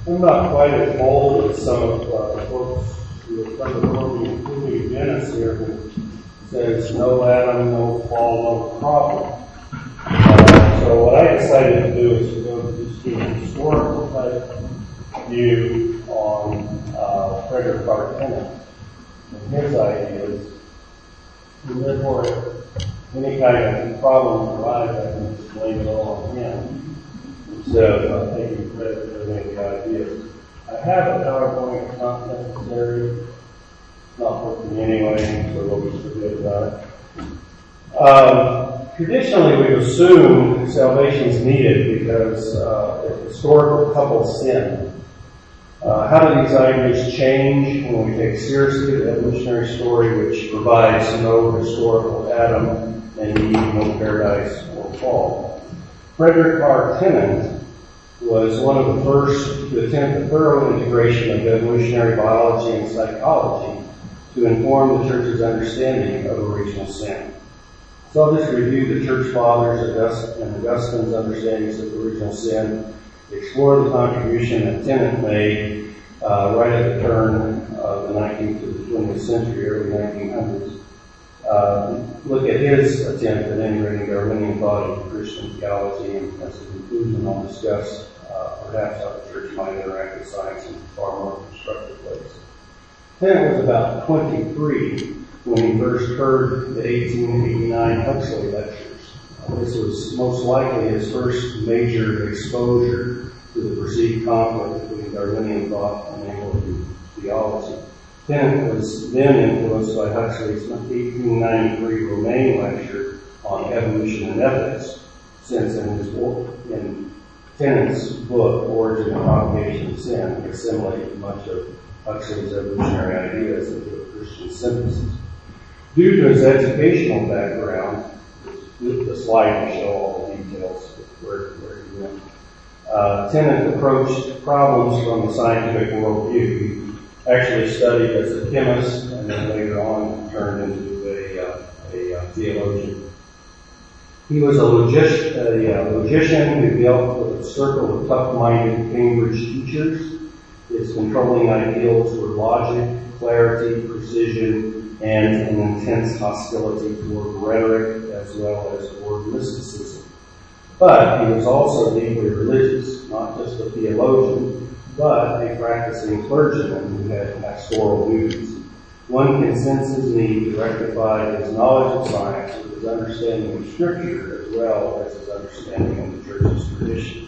I'm not quite as bold as some of the folks who have come before me, including Dennis here, who says no Adam, no fall, no problem. So what I decided to do is to go to just do a historical type view on Frederick R. Tennant and his ideas. And therefore, any kind of problem arise, I can just blame it all on him instead of taking credit for any of the ideas. I have a PowerPoint, it's not necessary. It's not working anyway, so we'll just forget about it. Traditionally, we've assumed salvation is needed because historical couples sin. How do these ideas change when we take seriously the evolutionary story, which provides no historical Adam and Eve, no paradise or fall? Frederick R. Tennant was one of the first to attempt a thorough integration of evolutionary biology and psychology to inform the Church's understanding of original sin. So I'll just review the Church Fathers and Augustine's understandings of original sin, explore the contribution that Tennant made right at the turn of the 19th to the 20th century, early 1900s. Look at his attempt at integrating Darwinian thought into Christian theology, and as a conclusion, I'll discuss perhaps how the Church might interact with science in far more constructive ways. Tennant was about 23 when he first heard the 1889 Huxley lectures. This was most likely his first major exposure to the perceived conflict between Darwinian thought and Anglican theology. Tennant was then influenced by Huxley's 1893 Romaine lecture on evolution and ethics, since in Tennant's book, Origin and Propagation of Sin, he assimilated much of Huxley's evolutionary ideas into a Christian synthesis. Due to his educational background, the slide will show all the details of where he went. Tennant approached problems from the scientific worldview. He actually studied as a chemist and then later on turned into a theologian. He was a logician who dealt with a circle of tough-minded Cambridge teachers. His controlling ideals were logic, clarity, precision, and an intense hostility toward rhetoric as well as toward mysticism. But he was also deeply religious, not just a theologian, but a practicing clergyman who had pastoral duties. One can sense his need to rectify his knowledge of science with his understanding of Scripture as well as his understanding of the Church's traditions.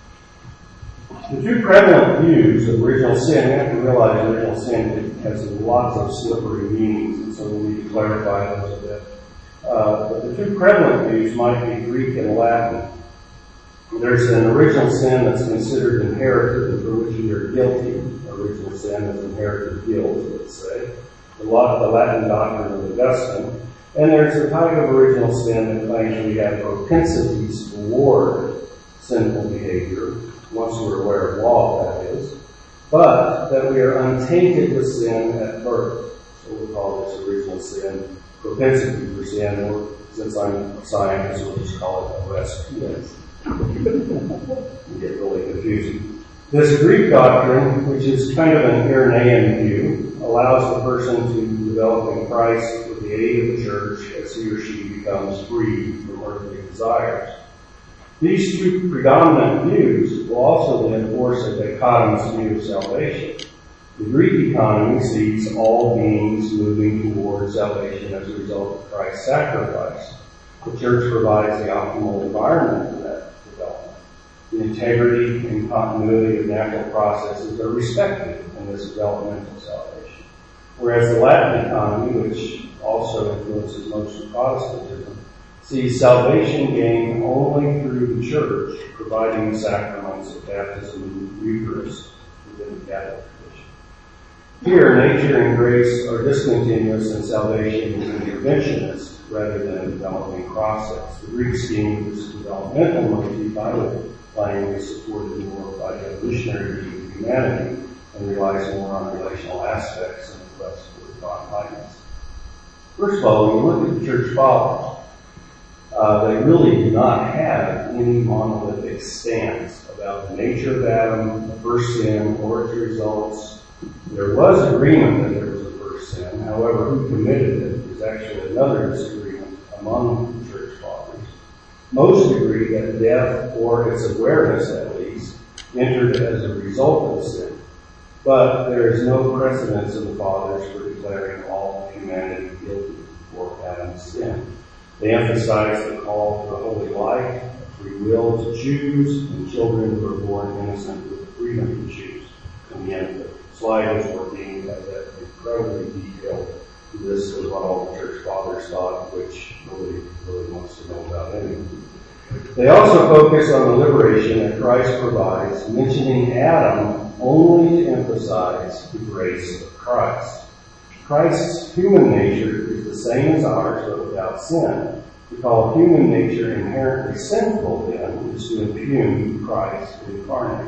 The two prevalent views of original sin, we have to realize original sin has lots of slippery meanings, and so we need to clarify those a bit. But the two prevalent views might be Greek and Latin. There's an original sin that's considered inherited and for which we are guilty. Original sin is inherited guilt, let's say. The Latin doctrine of Augustine. And there's a type of original sin that claims we have propensities toward sinful behavior, once we're aware of law, that is, but that we are untainted with sin at birth. So we'll call this original sin, propensity for sin, or since I'm a scientist, we'll just call it OSPS. You get really confusing. This Greek doctrine, which is kind of an Irenaean view, allows the person to develop in Christ with the aid of the Church as he or she becomes free from earthly desires. These two predominant views will also then force a dichotomous view of salvation. The Greek economy sees all beings moving toward salvation as a result of Christ's sacrifice. The Church provides the optimal environment for that development. The integrity and continuity of natural processes are respected in this developmental salvation. Whereas the Latin economy, which also influences most of Protestantism, sees salvation gained only through the Church, providing the sacraments of baptism and Eucharist within the Catholic tradition. Here, nature and grace are discontinuous and salvation is interventionist rather than a developing process. The Greek scheme is developmental motif, I would claim, is supported more by the evolutionary view of humanity and relies more on relational aspects and the quest for divine likeness. First of all, when you look at the Church Fathers, they really do not have any monolithic stance about about the nature of Adam, the first sin, or its results. There was agreement that there was a first sin. However, who committed it is actually another disagreement among the church fathers. Most agree that death, or its awareness at least, entered as a result of the sin. But there is no precedence in the fathers for declaring all of humanity guilty for Adam's sin. They emphasize the call to the holy life, free will to choose, and children who are born innocent with the freedom to choose. And the end of the slide is working at that incredibly detailed list of what all the church fathers thought, which nobody really wants to know about anyway. They also focus on the liberation that Christ provides, mentioning Adam only to emphasize the grace of Christ. Christ's human nature is the same as ours, but without sin. To call human nature inherently sinful, then, is to impugn Christ incarnate.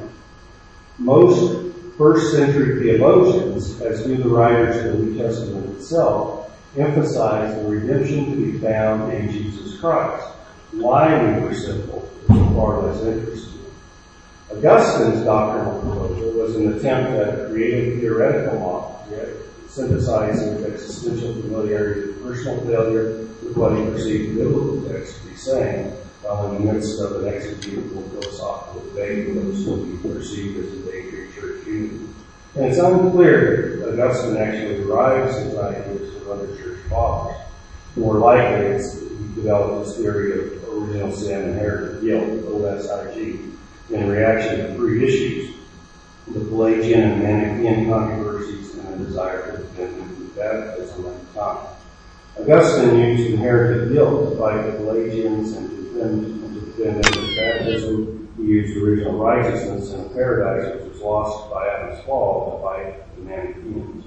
Most first-century theologians, as do the writers of the New Testament itself, emphasize the redemption to be found in Jesus Christ. Why we were sinful is far less interesting. Augustine's doctrinal proposal was an attempt at a creative theoretical model, synthesizing existential familiarity with personal failure with what he perceived the biblical text to be saying, while in the midst of an exegetical philosophical debate with those who he perceived as a danger church unity. And it's unclear that Augustine actually derives his ideas from other church fathers. More likely, he developed this theory of original sin, inherited guilt, OSIG, in reaction to three issues: the Pelagian and Manichaean controversies and a desire to defend infant baptism at the time. Augustine used inherited guilt to fight the Pelagians and to defend infant baptism. He used original righteousness and a paradise which was lost by Adam's fall to fight the Manichaeans.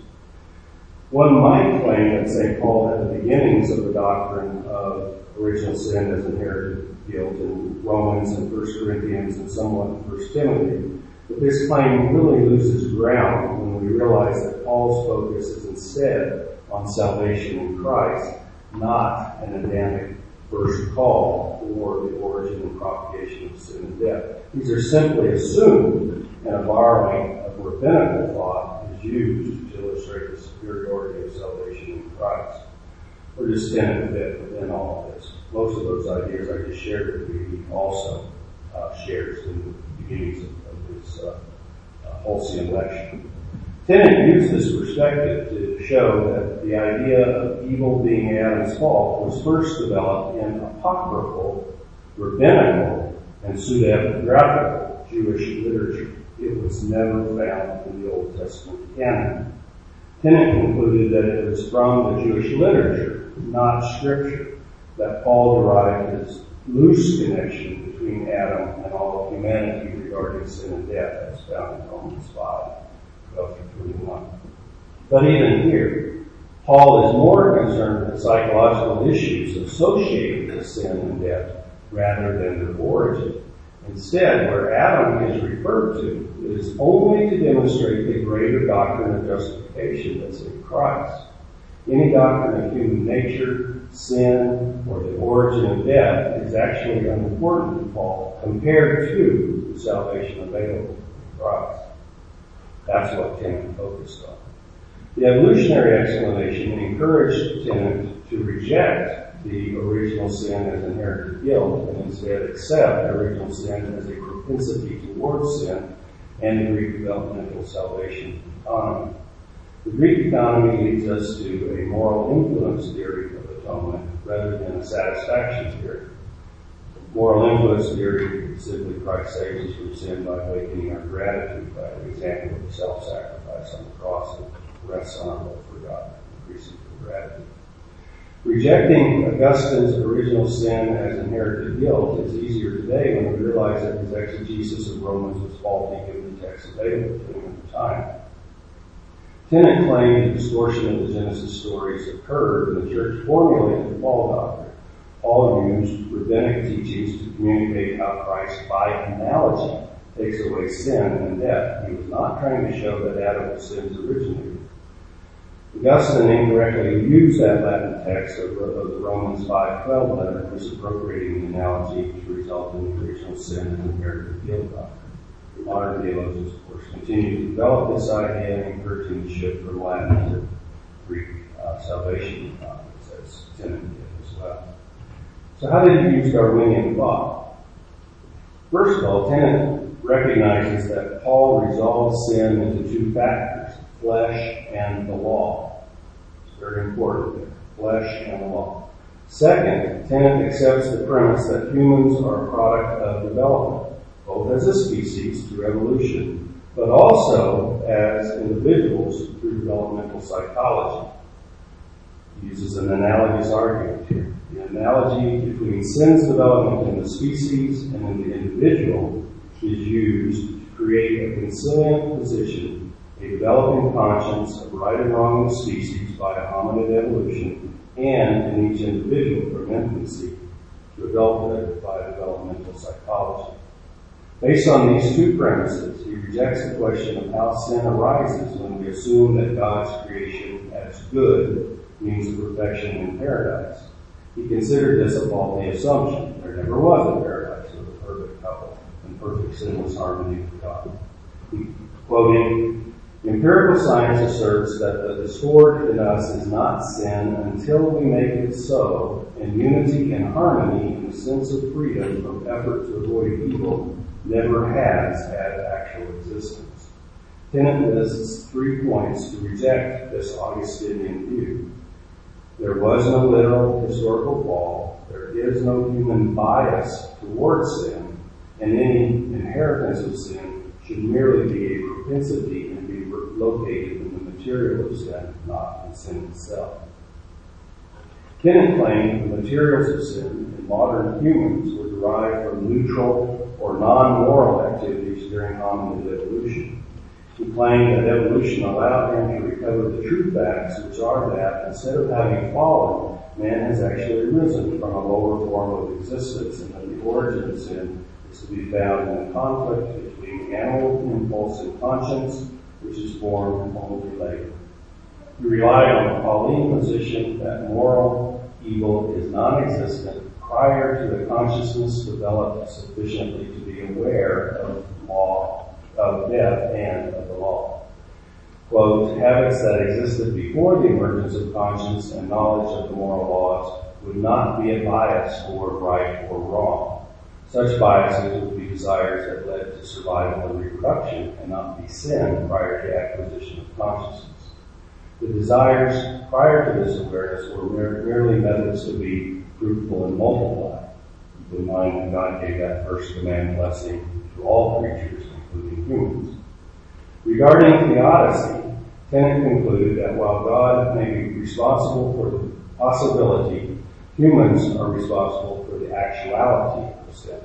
One might claim that St. Paul had the beginnings of the doctrine of original sin as inherited guilt in Romans and 1 Corinthians and somewhat in 1 Timothy. But this claim really loses ground when we realize that Paul's focus is instead on salvation in Christ, not an Adamic first call or the origin and propagation of sin and death. These are simply assumed, and a borrowing of rabbinical thought is used to illustrate the superiority of salvation in Christ. We're just standing a bit within all of this. Most of those ideas I just shared with you, he also shares in the beginnings of his Holstein lecture. Tennant used this perspective to show that the idea of evil being Adam's fault was first developed in apocryphal, rabbinical, and pseudepigraphical Jewish literature. It was never found in the Old Testament canon. Tennant concluded that it was from the Jewish literature, not scripture, that Paul derived his loose connection between Adam and all of humanity regarding sin and death, as found in Romans 5:12-21. But even here, Paul is more concerned with psychological issues associated with sin and death rather than their origin. Instead, where Adam is referred to, it is only to demonstrate the greater doctrine of justification that's in Christ. Any doctrine of human nature, sin, or the origin of death is actually unimportant to Paul compared to the salvation available in Christ. That's what Tennant focused on. The evolutionary explanation encouraged Tennant to reject the original sin as inherited guilt and instead accept original sin as a propensity towards sin and the Greek developmental salvation economy. The Greek economy leads us to a moral influence theory of atonement rather than a satisfaction theory. Moral influence theory is simply Christ saves us from sin by awakening our gratitude by an example of self-sacrifice on the cross that rests on our love for God, increasing gratitude. Rejecting Augustine's original sin as inherited guilt is easier today when we realize that his exegesis of Romans was faulty given the text available to him at the time. Tennant claimed the distortion of the Genesis stories occurred when the church formulated the Paul doctrine. Paul used rabbinic teachings to communicate how Christ, by analogy, takes away sin and death. He was not trying to show that Adam's sins originated. Augustine incorrectly used that Latin text of the Romans 5:12 letter, misappropriating the analogy to result in the original sin and inherited guilt doctrine. modern theologians, of course, continue to develop this idea, encouraging the shift from Latin to Greek salvation as Tennant did as well. So how did he use Darwinian thought? First of all, Tennant recognizes that Paul resolves sin into two factors, flesh and the law. It's very important there, flesh and the law. Second, Tennant accepts the premise that humans are a product of development, both as a species through evolution, but also as individuals through developmental psychology. He uses an analogous argument here. The analogy between sin's development in the species and in the individual is used to create a consilient position, a developing conscience of right and wrong in the species by a hominid evolution, and in each individual from infancy to adulthood by developmental psychology. Based on these two premises, he rejects the question of how sin arises when we assume that God's creation as good means the perfection in paradise. He considered this a faulty assumption. There never was a paradise with a perfect couple and perfect sinless harmony with God. Quoting, empirical science asserts that the discord in us is not sin until we make it so, and unity and harmony in the sense of freedom from effort to avoid evil never has had actual existence. Tennant lists 3 points to reject this Augustinian view. There was no literal historical fall, there is no human bias towards sin, and any inheritance of sin should merely be a propensity and be located in the material of sin, not in sin itself. Tennant claimed the materials of sin in modern humans were derived from neutral or non-moral activities during hominid evolution. He claimed that evolution allowed him to recover the true facts, which are that instead of having fallen, man has actually risen from a lower form of existence, and that the origin of sin is to be found in the conflict between animal impulse and conscience, which is formed only later. He relied on the Pauline position that moral evil is non-existent prior to the consciousness developed sufficiently to be aware of law, of death and of the law. Quote, habits that existed before the emergence of conscience and knowledge of the moral laws would not be a bias toward right or wrong. Such biases would be desires that led to survival and reproduction and not be sin prior to acquisition of consciousness. The desires prior to this awareness were merely methods to be fruitful and multiply. Keep in mind that God gave that first command blessing to all creatures, including humans. Regarding theodicy, Tennant concluded that while God may be responsible for the possibility, humans are responsible for the actuality of sin.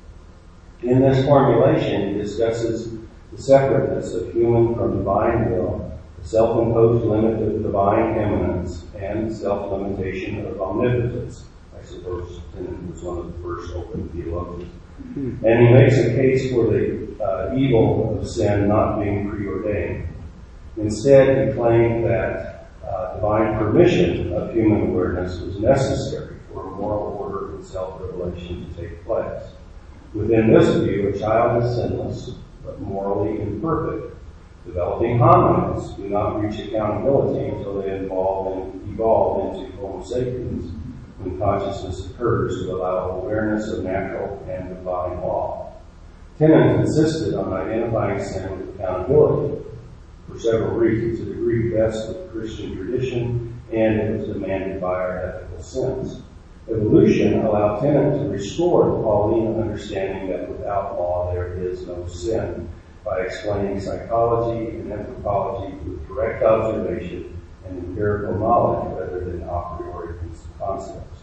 In this formulation, he discusses the separateness of human from divine will, the self-imposed limit of divine eminence, and self-limitation of omnipotence. I suppose Tennant was one of the first open theologians. And he makes a case for the evil of sin not being preordained. Instead, he claimed that divine permission of human awareness was necessary for a moral order and self-revelation to take place. Within this view, a child is sinless, but morally imperfect. Developing hominids do not reach accountability until they evolve into Homo sapiens, when consciousness occurs to allow awareness of natural and divine law. Tennant insisted on identifying sin with accountability for several reasons. It agreed best with Christian tradition, and it was demanded by our ethical sense. Evolution allowed Tennant to restore the Pauline understanding that without law there is no sin, by explaining psychology and anthropology with direct observation and empirical knowledge rather than a priori concepts.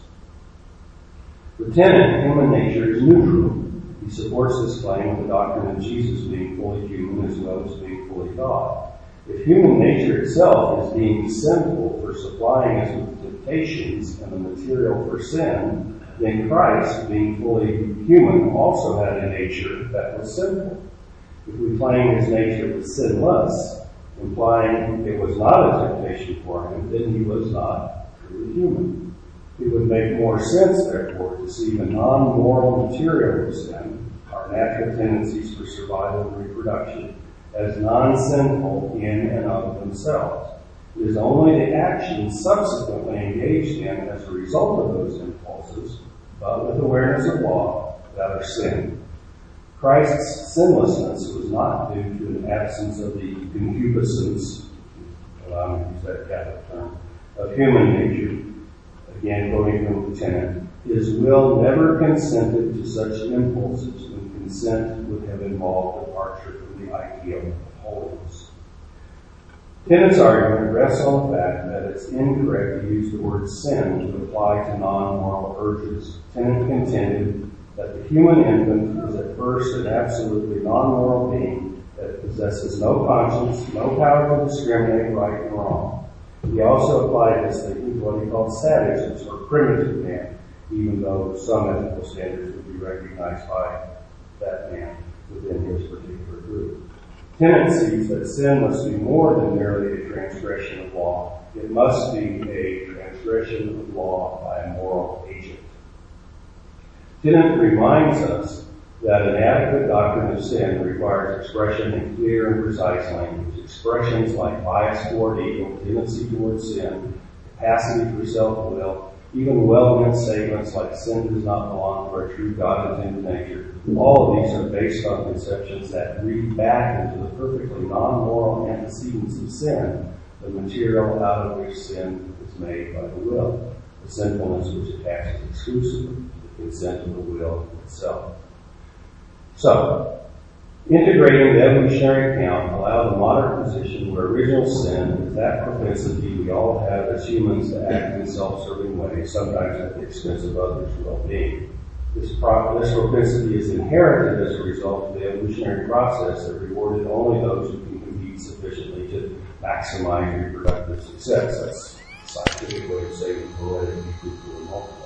For Tennant, human nature is neutral. He supports this claim with the doctrine of Jesus being fully human as well as being fully God. If human nature itself is deemed sinful for supplying us with temptations and the material for sin, then Christ, being fully human, also had a nature that was sinful. If we claim his nature was sinless, implying it was not a temptation for him, then he was not truly human. It would make more sense, therefore, to see the non-moral material of sin, our our natural tendencies for survival and reproduction as non-sinful in and of themselves. It is only the actions subsequently engaged in as a result of those impulses, but with awareness of law, that are sin. Christ's sinlessness was not due to an absence of the concupiscence, allow me to use that Catholic term, of human nature. Again, quoting from the tenet, his will never consented to such impulses when consent would have involved departure from the ideal of holiness. Tenet's argument rests on the fact that it's incorrect to use the word sin to apply to non-moral urges. Tenet contended that the human infant is at first an absolutely non-moral being that possesses no conscience, no power to discriminate right and wrong. He also applied this thinking to what he called savages or primitive man, even though some ethical standards would be recognized by that man within his particular group. Tenet sees that sin must be more than merely a transgression of law. It must be a transgression of law by a moral agent. Tenet reminds us that an adequate doctrine of sin requires expression in clear and precise language. Expressions like bias toward evil, tendency toward sin, capacity for self-will, even well-meant statements like sin does not belong to our true God-intended nature. All of these are based on conceptions that read back into the perfectly non-moral antecedents of sin, the material out of which sin is made by the will, the sinfulness which attaches exclusively to the consent of the will itself. So, integrating the evolutionary account allowed the modern position where original sin is that propensity we all have as humans to act in self-serving ways, sometimes at the expense of others' well-being. This propensity is inherited as a result of the evolutionary process that rewarded only those who can compete sufficiently to maximize reproductive success. That's a scientific way of saying poetic, equal, and multiply.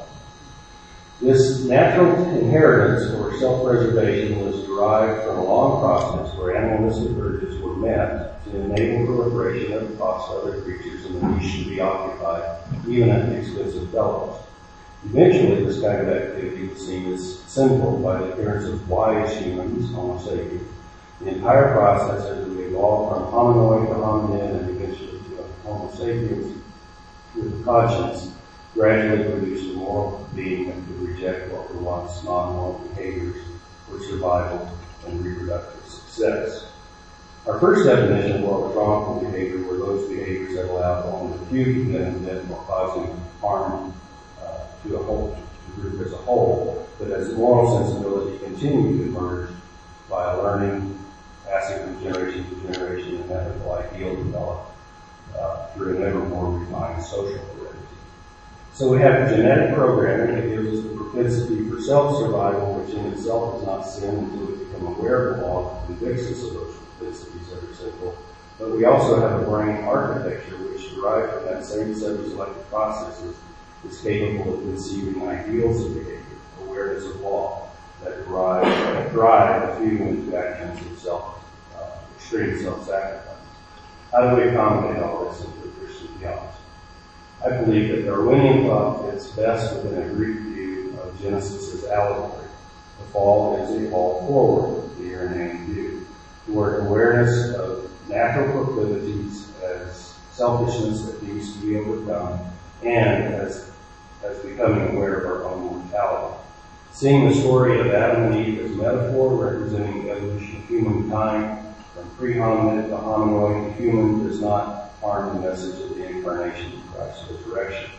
This natural inheritance or self-preservation was derived from a long process where animalistic urges were met to enable proliferation at the cost of other creatures in the niche to be occupied, even at the expense of fellows. Eventually, this kind of activity was seen as sinful by the appearance of wise humans, Homo sapiens. The entire process as we evolved from hominoid to hominid and eventually to Homo sapiens with conscience gradually produced a moral being that could reject what were once non-moral behaviors for survival and reproductive success. Our first definition of what was wrongful behavior were those behaviors that allowed only a few to benefit while causing harm to the group as a whole, but as moral sensibility continued to emerge by learning, passing from generation to generation, and ethical ideal developed through an ever more refined social heredity. So we have genetic programming that gives us the propensity for self-survival, which in itself is not sin until we become aware of the law that convicts us of those propensities that are sinful. But we also have a brain architecture which derived from that same set of selective processes is capable of conceiving ideals of behavior, awareness of law, that drive a few into actions of extreme self-sacrifice. How do we accommodate all this into the Christian theology? I believe that Darwinian thought fits best within a Greek view of Genesis as allegory. The fall is a fall forward, the Irenaean view, toward awareness of natural proclivities as selfishness that needs to be overcome, and as becoming aware of our own mortality. Seeing the story of Adam and Eve as a metaphor representing the evolution of humankind from pre-hominid to hominoid to human does not harm the message of the incarnation of Christ's resurrection.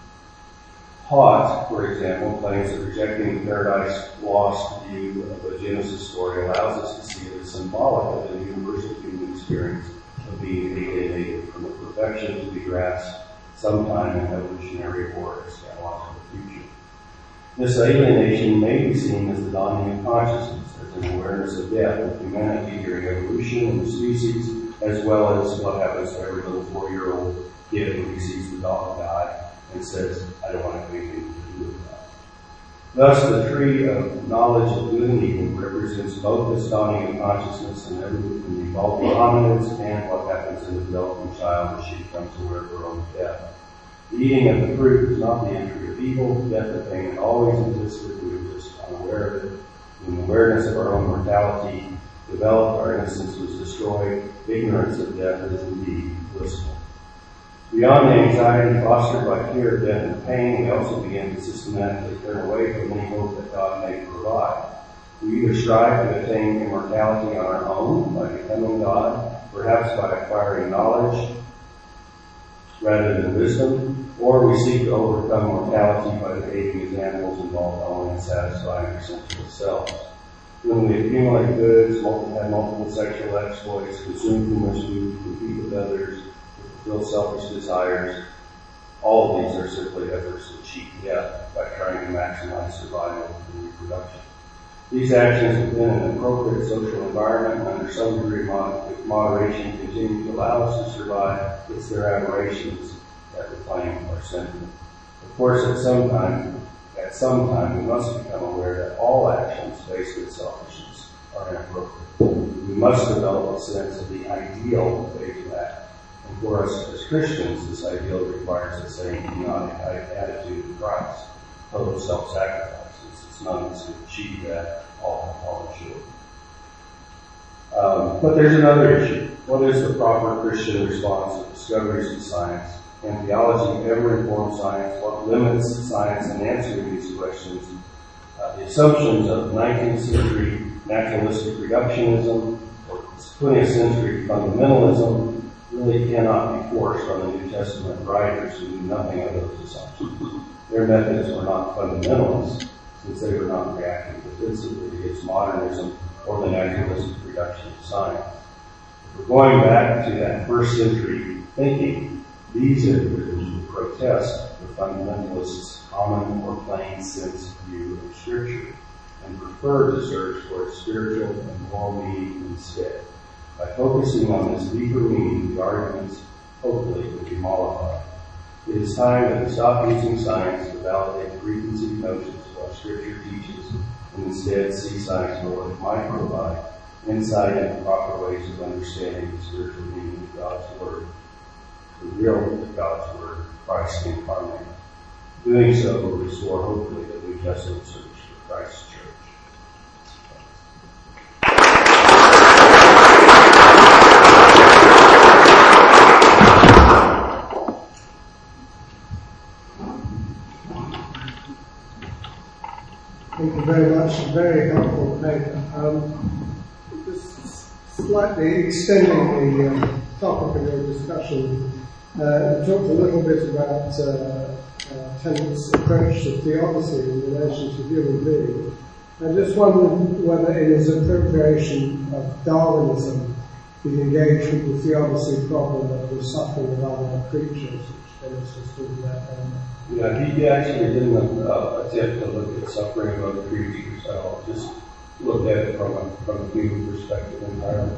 Haught, for example, claims that rejecting the paradise lost view of the Genesis story allows us to see it as symbolic of the universal human experience of being alienated from the perfection to be grasped sometime in evolutionary or eschatological future. This alienation may be seen as the dawning of consciousness, as an awareness of death of humanity during evolution in the species, as well as what happens to every little 4-year-old kid when he sees the dog die and says, I don't want to have anything to do with that. Thus, the tree of knowledge of good and evil represents both this dawning of consciousness in the evolving hominids and what happens in the developing child as she becomes aware of her own death. The eating of the fruit is not the entry of evil, death of pain always existed, we were just unaware of it. When the awareness of our own mortality developed, our innocence was destroyed. Ignorance of death is indeed blissful. Beyond the anxiety fostered by fear of death and pain, we also begin to systematically turn away from any hope that God may provide. We either strive to attain immortality on our own by becoming God, perhaps by acquiring knowledge rather than wisdom, or we seek to overcome mortality by behaving as animals involved only in satisfying our sensual selves. When we accumulate goods, have multiple sexual exploits, consume too much food, compete with others, fulfill selfish desires, all of these are simply efforts to cheat death by trying to maximize survival and reproduction. These actions within an appropriate social environment and under some degree of moderation continue to allow us to survive. It's their aberrations that reclaim our sentiment. Of course, at some time, we must become aware that all actions based in selfishness are inappropriate. We must develop a sense of the ideal of faithful act. And for us as Christians, this ideal requires the same demonic attitude of Christ, total self-sacrifice. It's none of us can achieve that all short. But there's another issue. What is the proper Christian response to discoveries in science? Can theology ever inform science? What limits science in answering these questions? The assumptions of 19th century naturalistic reductionism or 20th century fundamentalism really cannot be forced on the New Testament writers who knew nothing of those assumptions. Their methods were not fundamentalist, since they were not reacting defensively against modernism or the naturalistic reduction of science. If we're going back to that first century thinking, these individuals would protest the fundamentalists' common or plain sense view of Scripture and prefer to search for its spiritual and moral meaning instead. By focusing on this deeper meaning, the arguments hopefully would be mollified. It is time that we stop using science to validate preconceived notions of what Scripture teaches and instead see science for what it might provide, insight into proper ways of understanding the spiritual meaning of God's Word, the real God's Word, Christ incarnate. Doing so will restore, hopefully, the New Testament search for Christ's church. Thank you very much. Very helpful paper. Just slightly extending the topic of your discussion, you talked a little bit about Tennant's approach to theodicy in relation to human beings. I just wondered whether in his appropriation of Darwinism he engaged with the theodicy problem of the suffering of other creatures, which Dennis was talking about earlier. Yeah, he actually didn't attempt to look at suffering of other creatures at all. Just looked at it from a human perspective entirely.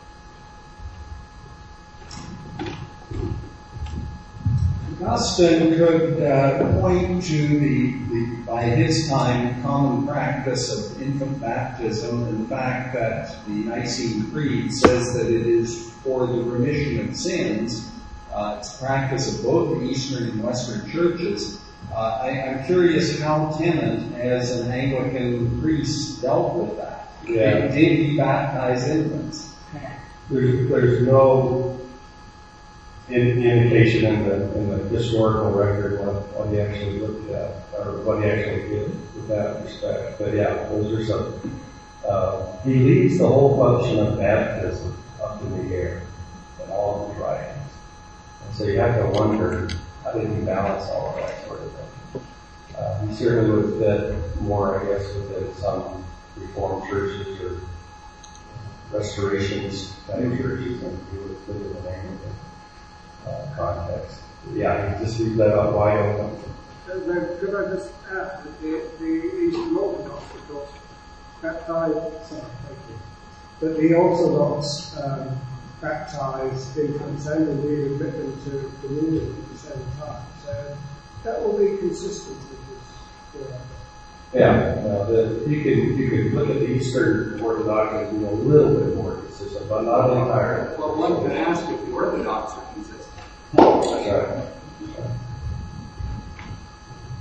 Augustine could point to the, by his time, common practice of infant baptism and the fact that the Nicene Creed says that it is for the remission of sins. It's practice of both the Eastern and Western churches. I'm curious how Tennant, as an Anglican priest, dealt with that. Yeah. Did he baptize infants? There's no indication in the historical record what he actually looked at, or what he actually did with that respect. But yeah, those are some. He leaves the whole function of baptism up in the air in all of his writings. And so you have to wonder, how did he balance all of that sort of thing? He certainly would have fit more, I guess, within some Reformed churches or Restorationist type churches than he would fit in the Anglican context. Yeah, he just leaves that up wide open. Could I just add that the Eastern Orthodox, of course, baptized, but the Orthodox baptized infants and indeed admit them to communion at the same time. So that will be consistent with this. Yeah, you could look at the Eastern Orthodox and be a little bit more consistent, but not entirely. Well, one could ask if the Orthodox are consistent. That's right.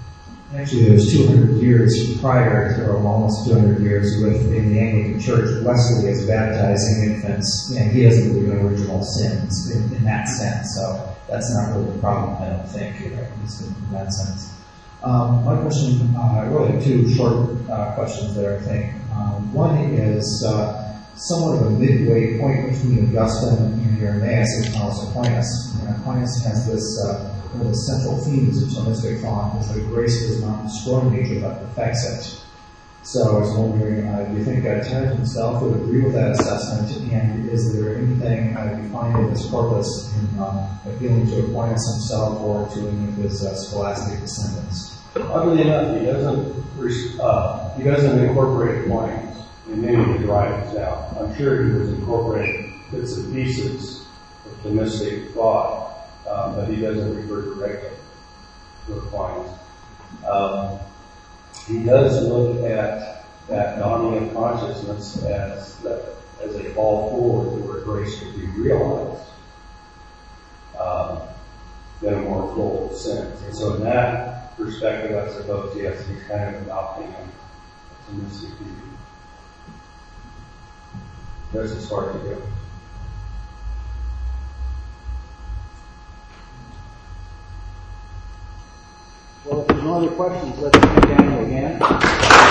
Actually, there's 200 years prior, or almost 200 years, in the Anglican Church, Wesley is baptizing infants, and he doesn't believe in original sins in that sense. So that's not really a problem, I don't think, in that sense. My question, really two short questions there, I think. One is somewhat of a midway point between Augustine and Irenaeus and Thomas Aquinas. Aquinas has this one of the central themes of Thomistic thought is that grace does not destroy nature but perfects it. So I was wondering, do you think Terence himself would agree with that assessment, and is there anything you find in this corpus in appealing to Aquinas himself or to any of his scholastic descendants? Oddly enough, he doesn't incorporate Aquinas in many of his writings. Now, I'm sure he was incorporating bits and pieces of Thomistic thought, but he doesn't refer directly to Aquinas. He does look at that dawning of consciousness as a fall forward to where grace could be realized in a more full sense. And so in that perspective, I suppose, yes, he's kind of adopting a Thomistic view. That's as far as it goes. Well, if there's no other questions, let's thank Daniel again.